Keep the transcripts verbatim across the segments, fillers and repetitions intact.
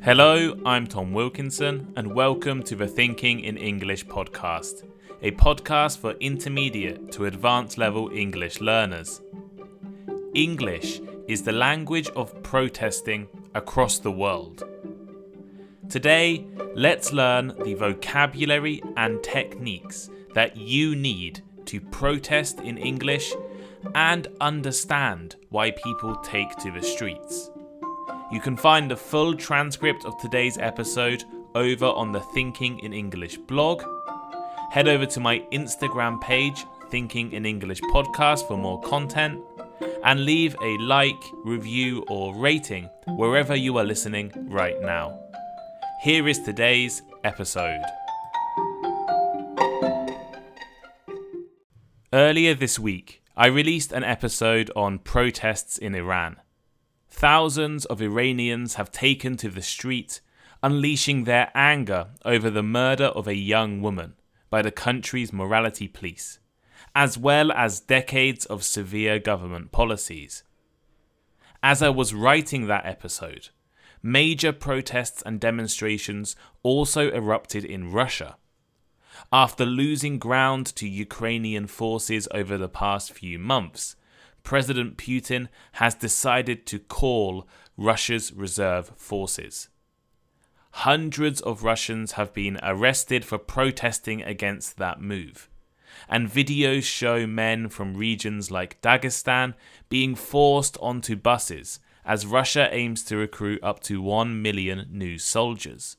Hello, I'm Tom Wilkinson, and welcome to the Thinking in English podcast, a podcast for intermediate to advanced level English learners. English is the language of protesting across the world. Today, let's learn the vocabulary and techniques that you need to protest in English and understand why people take to the streets. You can find the full transcript of today's episode over on the Thinking in English blog. Head over to my Instagram page, Thinking in English Podcast, for more content, and leave a like, review, or rating wherever you are listening right now. Here is today's episode. Earlier this week, I released an episode on protests in Iran. Thousands of Iranians have taken to the street, unleashing their anger over the murder of a young woman by the country's morality police, as well as decades of severe government policies. As I was writing that episode, major protests and demonstrations also erupted in Russia. After losing ground to Ukrainian forces over the past few months, President Putin has decided to call Russia's reserve forces. Hundreds of Russians have been arrested for protesting against that move, and videos show men from regions like Dagestan being forced onto buses as Russia aims to recruit up to one million new soldiers.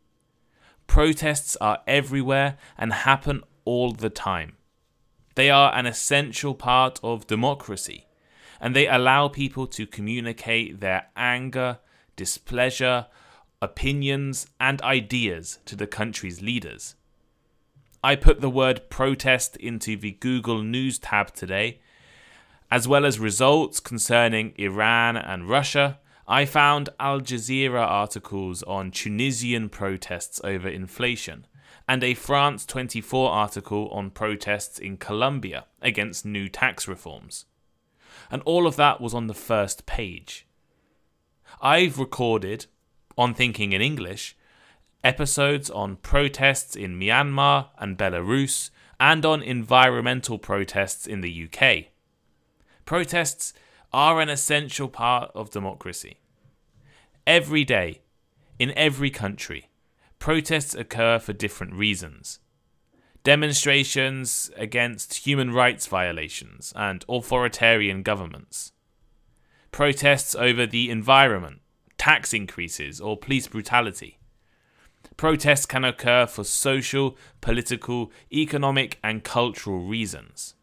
Protests are everywhere and happen all the time. They are an essential part of democracy, and they allow people to communicate their anger, displeasure, opinions, and ideas to the country's leaders. I put the word protest into the Google News tab today. As well as results concerning Iran and Russia, I found Al Jazeera articles on Tunisian protests over inflation, and a France twenty-four article on protests in Colombia against new tax reforms. And all of that was on the first page. I've recorded, on Thinking in English, episodes on protests in Myanmar and Belarus, and on environmental protests in the U K. Protests are an essential part of democracy. Every day, in every country, protests occur for different reasons. Demonstrations against human rights violations and authoritarian governments. Protests over the environment, tax increases, or police brutality. Protests can occur for social, political, economic, and cultural reasons.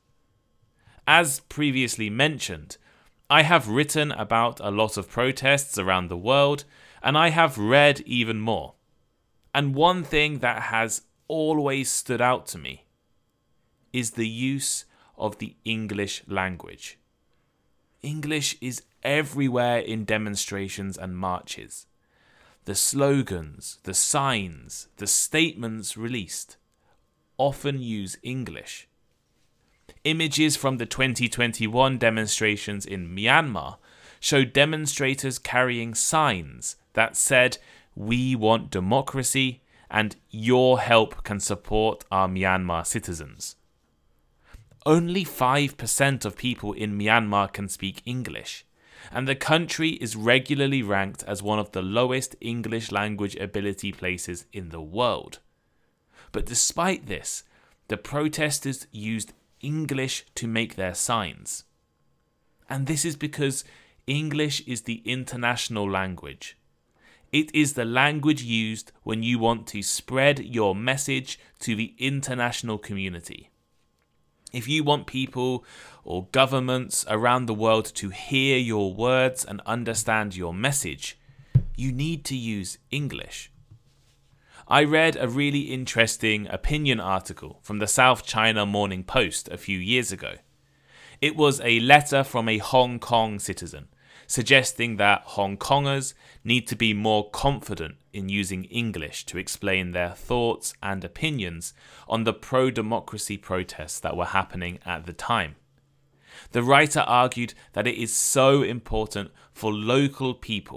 As previously mentioned, I have written about a lot of protests around the world, and I have read even more. And one thing that has always stood out to me is the use of the English language. English is everywhere in demonstrations and marches. The slogans, the signs, the statements released often use English. Images from the twenty twenty-one demonstrations in Myanmar showed demonstrators carrying signs that said, "We want democracy and your help can support our Myanmar citizens." Only five percent of people in Myanmar can speak English, and the country is regularly ranked as one of the lowest English language ability places in the world. But despite this, the protesters used English to make their signs. And this is because English is the international language. It is the language used when you want to spread your message to the international community. If you want people or governments around the world to hear your words and understand your message, you need to use English. I read a really interesting opinion article from the South China Morning Post a few years ago. It was a letter from a Hong Kong citizen suggesting that Hong Kongers need to be more confident in using English to explain their thoughts and opinions on the pro-democracy protests that were happening at the time. The writer argued that it is so important for local people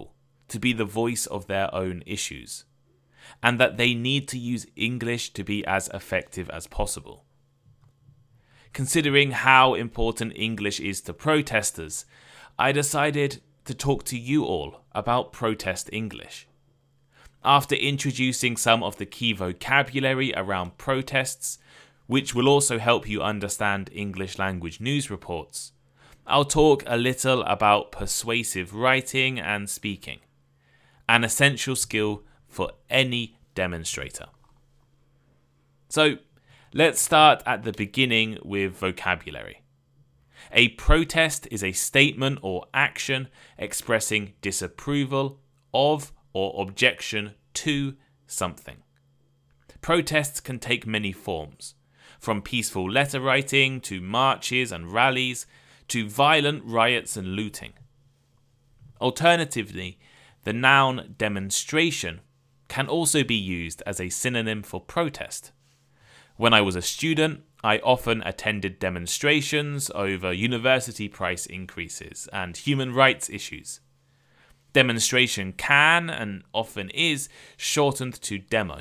to be the voice of their own issues, and that they need to use English to be as effective as possible. Considering how important English is to protesters, I decided to talk to you all about protest English. After introducing some of the key vocabulary around protests, which will also help you understand English language news reports, I'll talk a little about persuasive writing and speaking, an essential skill for any demonstrator. So, let's start at the beginning with vocabulary. A protest is a statement or action expressing disapproval of or objection to something. Protests can take many forms, from peaceful letter writing to marches and rallies to violent riots and looting. Alternatively, the noun demonstration can also be used as a synonym for protest. When I was a student, I often attended demonstrations over university price increases and human rights issues. Demonstration can, and often is, shortened to demo.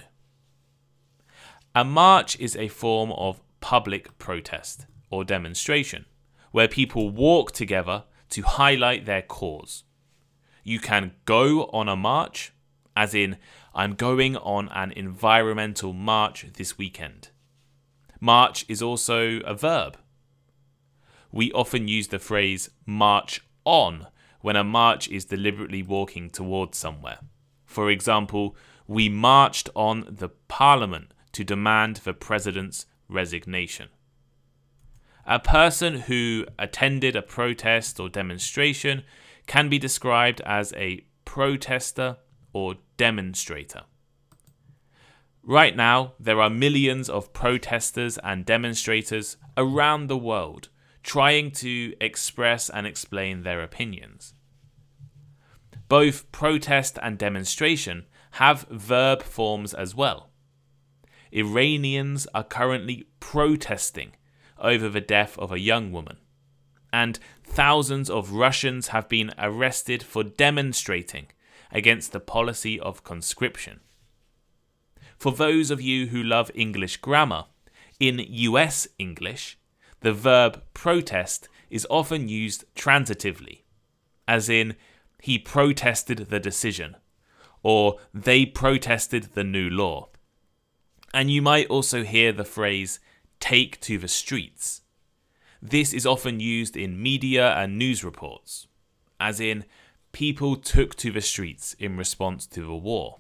A march is a form of public protest or demonstration, where people walk together to highlight their cause. You can go on a march, as in, I'm going on an environmental march this weekend. March is also a verb. We often use the phrase march on when a march is deliberately walking towards somewhere. For example, we marched on the Parliament to demand the President's resignation. A person who attended a protest or demonstration can be described as a protester or demonstrator. Right now, there are millions of protesters and demonstrators around the world trying to express and explain their opinions. Both protest and demonstration have verb forms as well. Iranians are currently protesting over the death of a young woman, and thousands of Russians have been arrested for demonstrating against the policy of conscription. For those of you who love English grammar, in U S English, the verb protest is often used transitively, as in, he protested the decision, or they protested the new law. And you might also hear the phrase, take to the streets. This is often used in media and news reports, as in, people took to the streets in response to the war.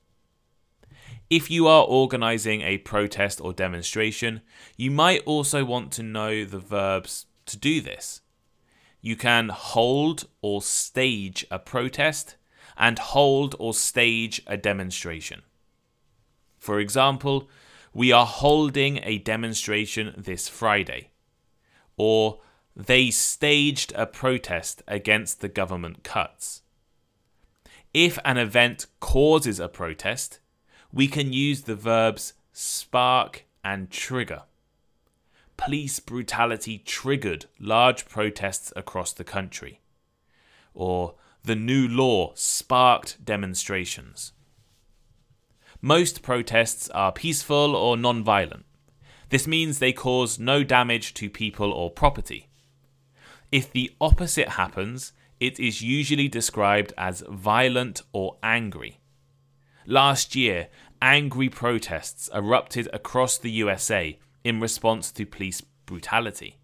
If you are organising a protest or demonstration, you might also want to know the verbs to do this. You can hold or stage a protest and hold or stage a demonstration. For example, we are holding a demonstration this Friday, or they staged a protest against the government cuts. If an event causes a protest, we can use the verbs spark and trigger. Police brutality triggered large protests across the country. Or the new law sparked demonstrations. Most protests are peaceful or non-violent. This means they cause no damage to people or property. If the opposite happens, it is usually described as violent or angry. Last year, angry protests erupted across the U S A in response to police brutality.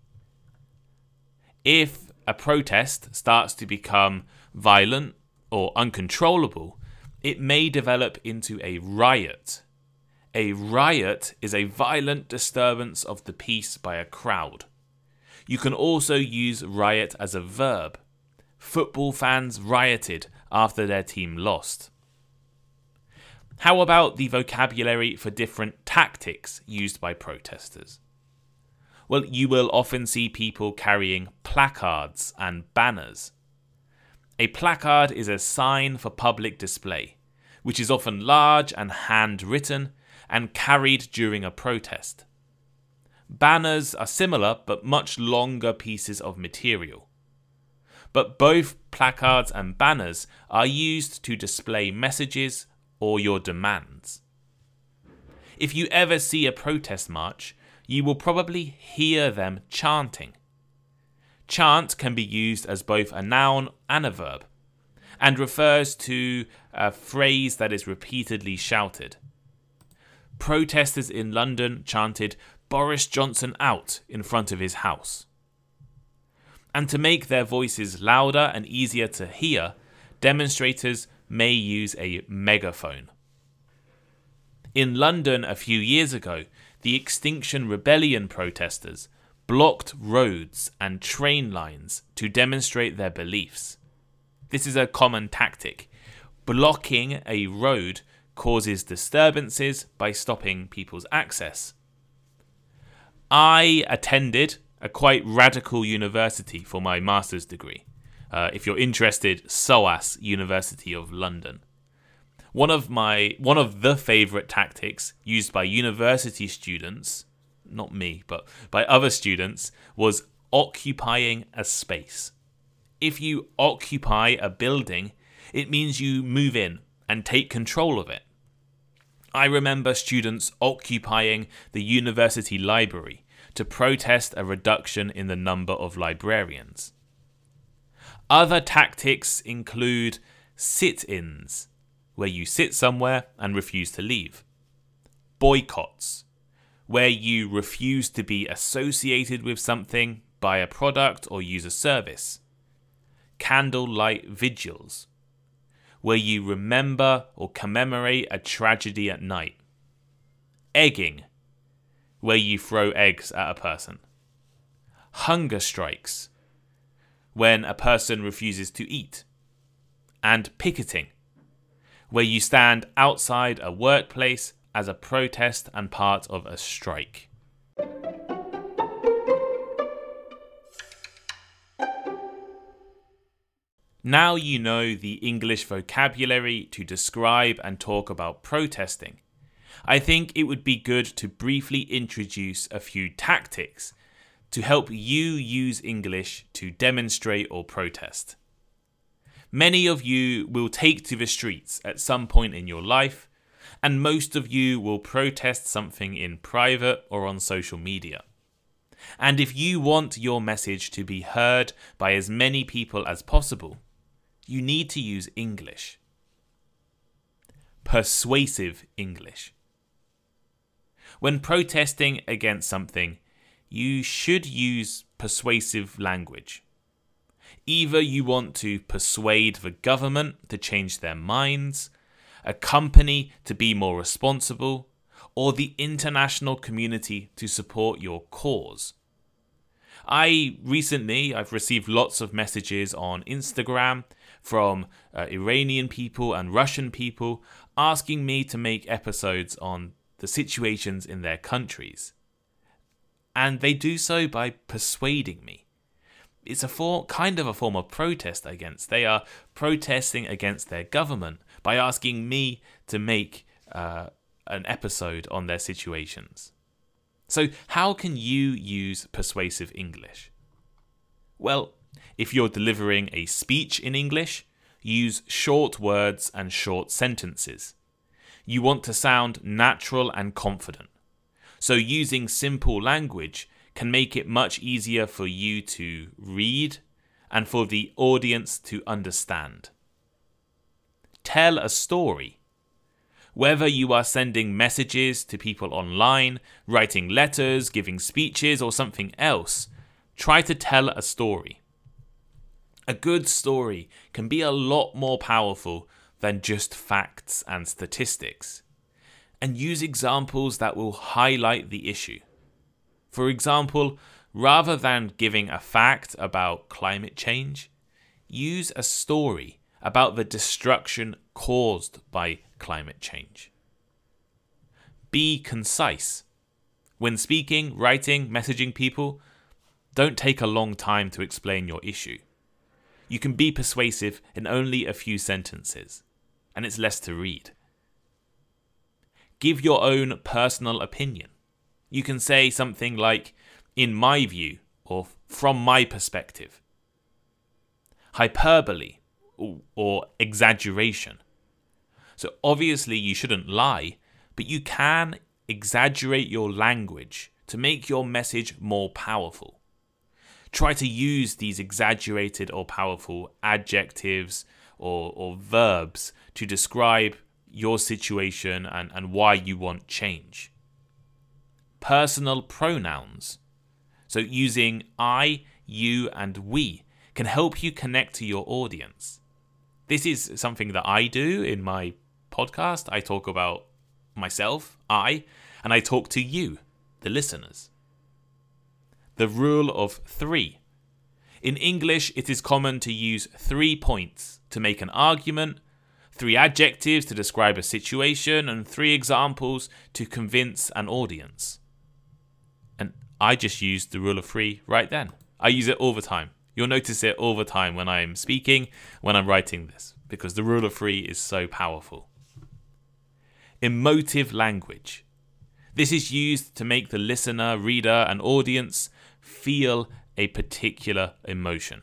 If a protest starts to become violent or uncontrollable, it may develop into a riot. A riot is a violent disturbance of the peace by a crowd. You can also use riot as a verb. Football fans rioted after their team lost. How about the vocabulary for different tactics used by protesters? Well, you will often see people carrying placards and banners. A placard is a sign for public display, which is often large and handwritten and carried during a protest. Banners are similar but much longer pieces of material. but both placards and banners are used to display messages or your demands. If you ever see a protest march, you will probably hear them chanting. Chant can be used as both a noun and a verb, and refers to a phrase that is repeatedly shouted. Protesters in London chanted "Boris Johnson out" in front of his house. And to make their voices louder and easier to hear, demonstrators may use a megaphone. In London a few years ago, the Extinction Rebellion protesters blocked roads and train lines to demonstrate their beliefs. This is a common tactic. Blocking a road causes disturbances by stopping people's access. I attended a quite radical university for my master's degree. Uh, if you're interested, SOAS, University of London. One of my one of the favourite tactics used by university students, not me, but by other students, was occupying a space. If you occupy a building, it means you move in and take control of it. I remember students occupying the university library to protest a reduction in the number of librarians. Other tactics include sit-ins, where you sit somewhere and refuse to leave. Boycotts, where you refuse to be associated with something, buy a product or use a service. Candlelight vigils, where you remember or commemorate a tragedy at night. Egging, where you throw eggs at a person. Hunger strikes, when a person refuses to eat. And picketing, where you stand outside a workplace as a protest and part of a strike. Now you know the English vocabulary to describe and talk about protesting. I think it would be good to briefly introduce a few tactics to help you use English to demonstrate or protest. Many of you will take to the streets at some point in your life, and most of you will protest something in private or on social media. And if you want your message to be heard by as many people as possible, you need to use English. Persuasive English. When protesting against something, you should use persuasive language. Either you want to persuade the government to change their minds, a company to be more responsible, or the international community to support your cause. I recently, I've received lots of messages on Instagram from uh, Iranian people and Russian people asking me to make episodes on the situations in their countries. And they do so by persuading me. It's a form, kind of a form of protest against. They are protesting against their government by asking me to make uh, an episode on their situations. So how can you use persuasive English? Well, if you're delivering a speech in English, use short words and short sentences. You want to sound natural and confident. So using simple language can make it much easier for you to read and for the audience to understand. Tell a story. Whether you are sending messages to people online, writing letters, giving speeches, or something else, try to tell a story. A good story can be a lot more powerful than just facts and statistics. And use examples that will highlight the issue. For example, rather than giving a fact about climate change, use a story about the destruction caused by climate change. Be concise. When speaking, writing, messaging people, don't take a long time to explain your issue. You can be persuasive in only a few sentences, and it's less to read. Give your own personal opinion. You can say something like, "in my view," or "from my perspective." hyperbole, or, or exaggeration. So obviously you shouldn't lie, but you can exaggerate your language to make your message more powerful. Try to use these exaggerated or powerful adjectives or, or verbs to describe your situation and, and why you want change. Personal pronouns, so using I, you, and we, can help you connect to your audience. This is something that I do in my podcast. I talk about myself, I, and I talk to you, the listeners. The rule of three. In English, it is common to use three points to make an argument, three adjectives to describe a situation, and three examples to convince an audience. And I just used the rule of three right then. I use it all the time. You'll notice it all the time when I'm speaking, when I'm writing this, because the rule of three is so powerful. Emotive language. This is used to make the listener, reader, and audience feel a particular emotion.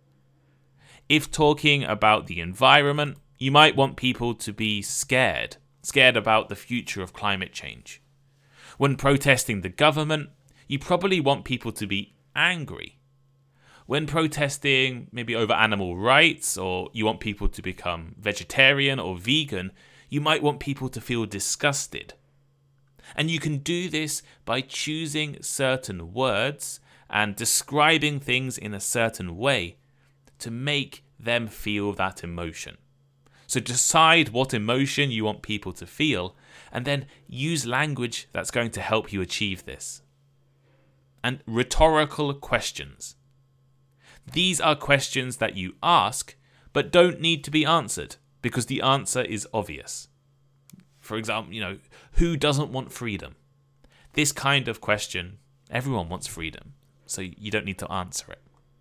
If talking about the environment, you might want people to be scared, scared about the future of climate change. When protesting the government, you probably want people to be angry. When protesting maybe over animal rights, or you want people to become vegetarian or vegan, you might want people to feel disgusted. And you can do this by choosing certain words and describing things in a certain way to make them feel that emotion. So decide what emotion you want people to feel, and then use language that's going to help you achieve this. And rhetorical questions. These are questions that you ask, but don't need to be answered, because the answer is obvious. For example, you know, who doesn't want freedom? This kind of question, everyone wants freedom, so you don't need to answer it.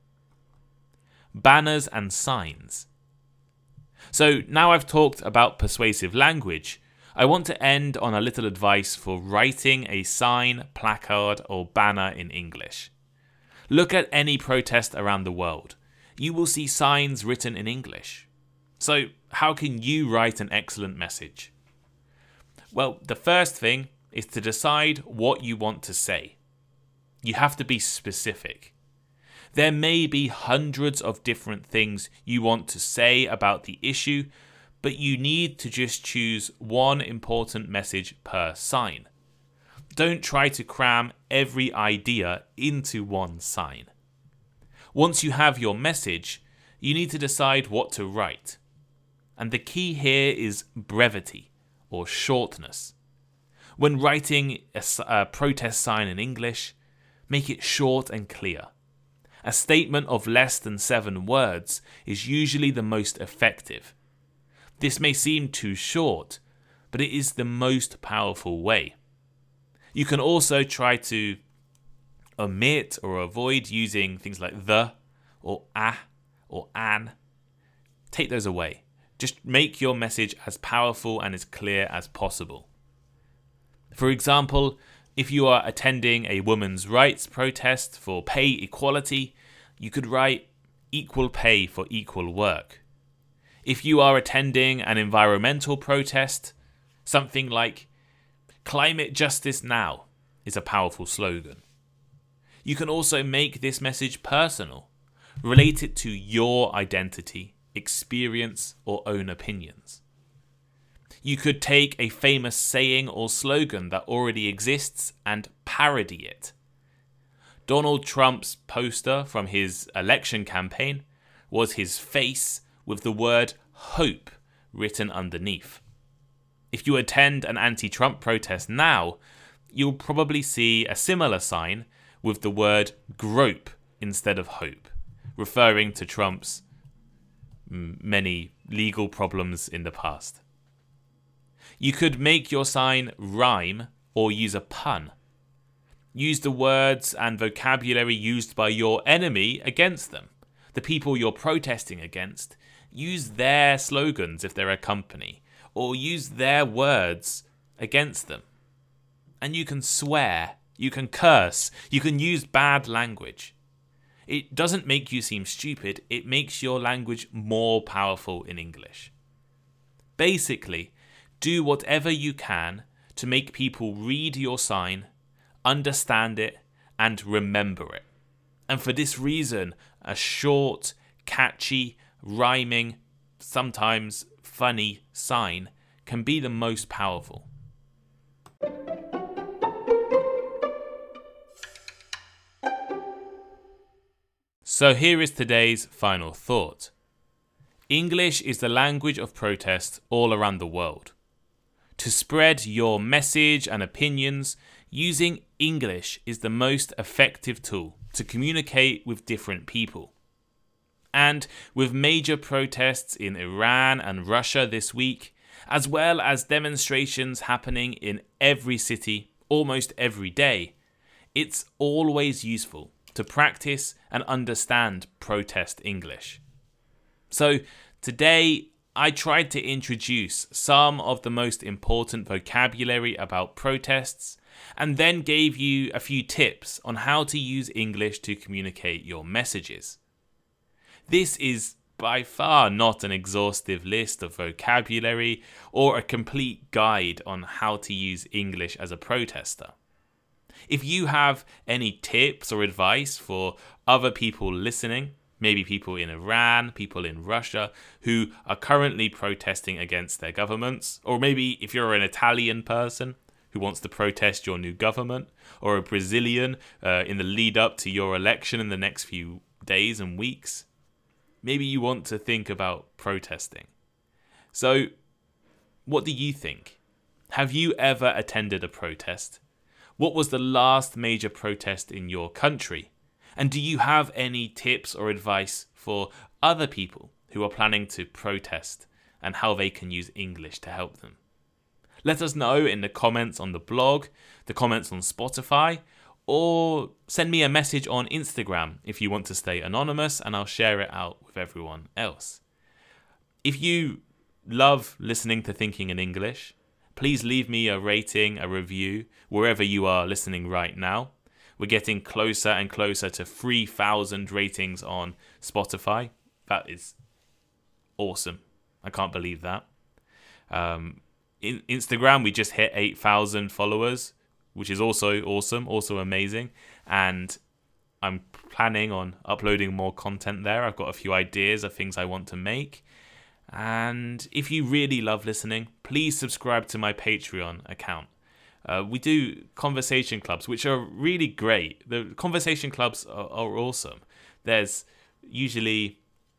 Banners and signs. So now I've talked about persuasive language, I want to end on a little advice for writing a sign, placard, or banner in English. Look at any protest around the world. You will see signs written in English. So how can you write an excellent message? Well, the first thing is to decide what you want to say. You have to be specific. There may be hundreds of different things you want to say about the issue, but you need to just choose one important message per sign. Don't try to cram every idea into one sign. Once you have your message, you need to decide what to write. And the key here is brevity, or shortness. When writing a, a protest sign in English, make it short and clear. A statement of less than seven words is usually the most effective. This may seem too short, but it is the most powerful way. You can also try to omit or avoid using things like the, or a, or an. Take those away. Just make your message as powerful and as clear as possible. For example, if you are attending a women's rights protest for pay equality, you could write equal pay for equal work. If you are attending an environmental protest, something like climate justice now is a powerful slogan. You can also make this message personal. Relate it to your identity, experience, or own opinions. You could take a famous saying or slogan that already exists and parody it. Donald Trump's poster from his election campaign was his face with the word hope written underneath. If you attend an anti-Trump protest now, you'll probably see a similar sign with the word grope instead of hope, referring to Trump's many legal problems in the past. You could make your sign rhyme or use a pun. Use the words and vocabulary used by your enemy against them. The people you're protesting against, use their slogans if they're a company, or use their words against them. And you can swear, you can curse, you can use bad language. It doesn't make you seem stupid, it makes your language more powerful in English. Basically, do whatever you can to make people read your sign, understand it, and remember it. And for this reason, a short, catchy, rhyming, sometimes funny sign can be the most powerful. So here is today's final thought. English is the language of protest all around the world. To spread your message and opinions, using English is the most effective tool to communicate with different people. And with major protests in Iran and Russia this week, as well as demonstrations happening in every city almost every day, it's always useful to practice and understand protest English. So today I tried to introduce some of the most important vocabulary about protests and then gave you a few tips on how to use English to communicate your messages. This is by far not an exhaustive list of vocabulary or a complete guide on how to use English as a protester. If you have any tips or advice for other people listening, maybe people in Iran, people in Russia who are currently protesting against their governments, or maybe if you're an Italian person who wants to protest your new government, or a Brazilian uh, in the lead up to your election in the next few days and weeks, maybe you want to think about protesting. So, what do you think? Have you ever attended a protest? What was the last major protest in your country? And do you have any tips or advice for other people who are planning to protest and how they can use English to help them? Let us know in the comments on the blog, the comments on Spotify, or send me a message on Instagram if you want to stay anonymous, and I'll share it out with everyone else. If you love listening to Thinking in English, please leave me a rating, a review, wherever you are listening right now. We're getting closer and closer to three thousand ratings on Spotify. That is awesome. I can't believe that. Um, in Instagram, we just hit eight thousand followers, which is also awesome, also amazing. And I'm planning on uploading more content there. I've got a few ideas of things I want to make. And if you really love listening, please subscribe to my Patreon account. Uh, we do conversation clubs, which are really great. The conversation clubs are, are awesome. There's usually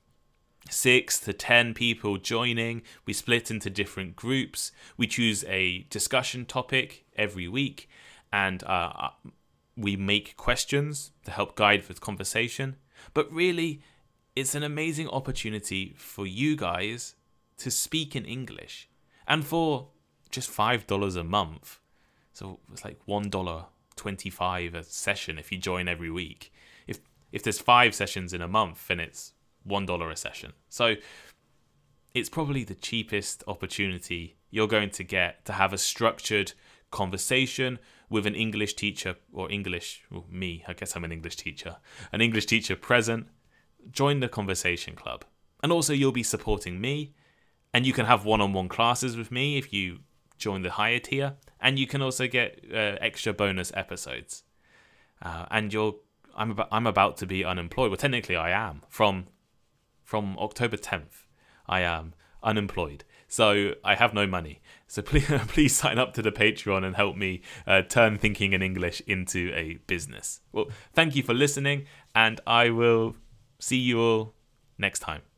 six to ten people joining. We split into different groups. We choose a discussion topic every week, and uh, we make questions to help guide the conversation. But really, it's an amazing opportunity for you guys to speak in English. And for just five dollars a month, so it's like one dollar twenty-five a session if you join every week. If if there's five sessions in a month, then it's one dollar a session. So it's probably the cheapest opportunity you're going to get to have a structured conversation with an English teacher, or English, well, me, I guess I'm an English teacher, an English teacher present. Join the conversation club. And also you'll be supporting me, and you can have one-on-one classes with me if you join the higher tier, and you can also get uh, extra bonus episodes. Uh, and you're, I'm about, I'm about to be unemployed. Well, technically I am. From from October tenth, I am unemployed. So I have no money. So please, please sign up to the Patreon and help me uh, turn Thinking in English into a business. Well, thank you for listening, and I will see you all next time.